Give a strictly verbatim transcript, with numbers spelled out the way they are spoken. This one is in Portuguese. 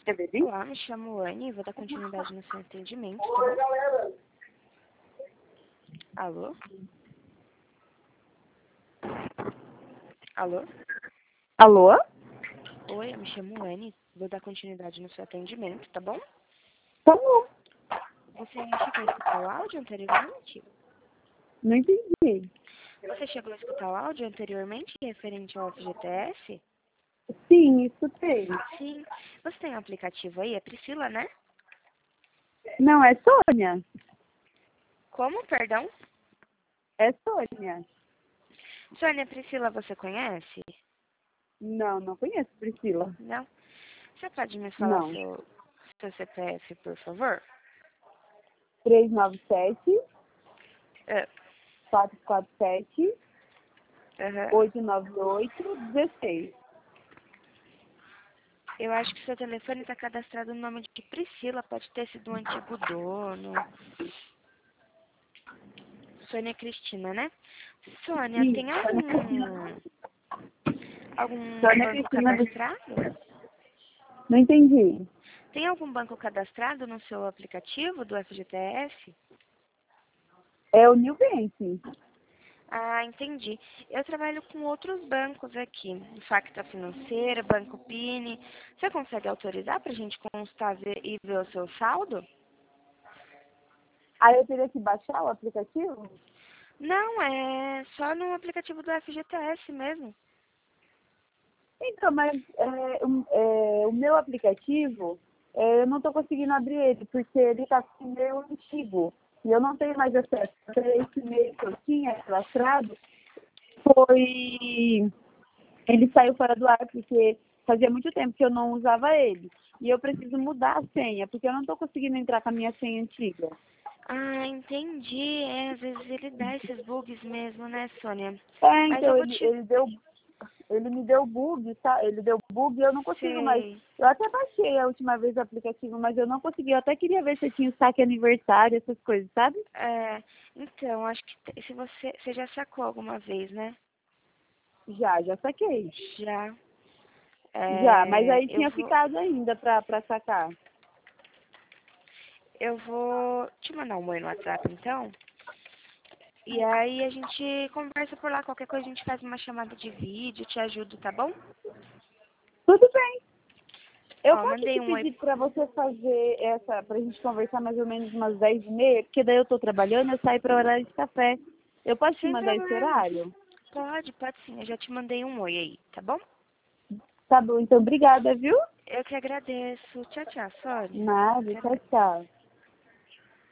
Olá, me chamo Anne e vou dar continuidade no seu atendimento, tá bom? Alô? Alô? Alô? Oi, eu me chamo Anne, vou dar continuidade no seu atendimento, tá bom? Tá bom. Você chegou a escutar o áudio anteriormente? Não entendi. Você chegou a escutar o áudio anteriormente referente ao F G T S? Sim, escutei. Sim. Você tem um aplicativo aí? É Priscila, né? Não, é Sônia. Como, perdão? É Sônia. Sônia, Priscila, você conhece? Não, não conheço Priscila. Não? Você pode me falar Não. seu, seu C P F, por favor? três nove sete, Ah, quatro quatro sete, aham. oito nove oito, um seis. Eu acho que seu telefone está cadastrado no nome de Priscila, pode ter sido um antigo dono. Sônia Cristina, né? Sônia, Sim, tem Sônia Cristina. algum algum Sônia banco Cristina. cadastrado? Não entendi. Tem algum banco cadastrado no seu aplicativo do F G T S? É o New Bank. Ah, entendi. Eu trabalho com outros bancos aqui, Facta Financeira, Banco Pini. Você consegue autorizar para a gente constar ver- e ver o seu saldo? Aí eu teria que baixar o aplicativo? Não, é só no aplicativo do F G T S mesmo. Então, mas é, o- é, o meu aplicativo, é, eu não estou conseguindo abrir ele, porque ele está com o meu antigo. E eu não tenho mais acesso. Esse e-mail que eu tinha cadastrado foi... Ele saiu fora do ar, porque fazia muito tempo que eu não usava ele. E eu preciso mudar a senha, porque eu não estou conseguindo entrar com a minha senha antiga. Ah, entendi. É, às vezes ele dá esses bugs mesmo, né, Sônia? É, Mas eu então vou ele, te... ele deu... Ele me deu bug, tá? Ele deu bug e eu não consigo mais. Sei. Eu até baixei a última vez o aplicativo, mas eu não consegui. Eu até queria ver se tinha saque aniversário, essas coisas, sabe? É, então, acho que te- se você, você já sacou alguma vez, né? Já, já saquei. Já. Já, mas É, aí eu tinha vou, ficado ainda pra, pra sacar. eu vou te mandar um oi no WhatsApp, então. E aí a gente conversa por lá. Qualquer coisa a gente faz uma chamada de vídeo, te ajudo, tá bom? Tudo bem. Eu Ó, posso mandei te um oi. pedir pra você fazer essa, pra gente conversar mais ou menos umas dez e meia, porque daí eu tô trabalhando, eu saio pra horário de café. Eu posso te Sem mandar esse problemas. horário? Pode, pode sim. Eu já te mandei um oi aí, tá bom? Tá bom, então obrigada, viu? Eu que agradeço. Tchau, tchau, Sônia. Nada, Até tchau, mais. tchau.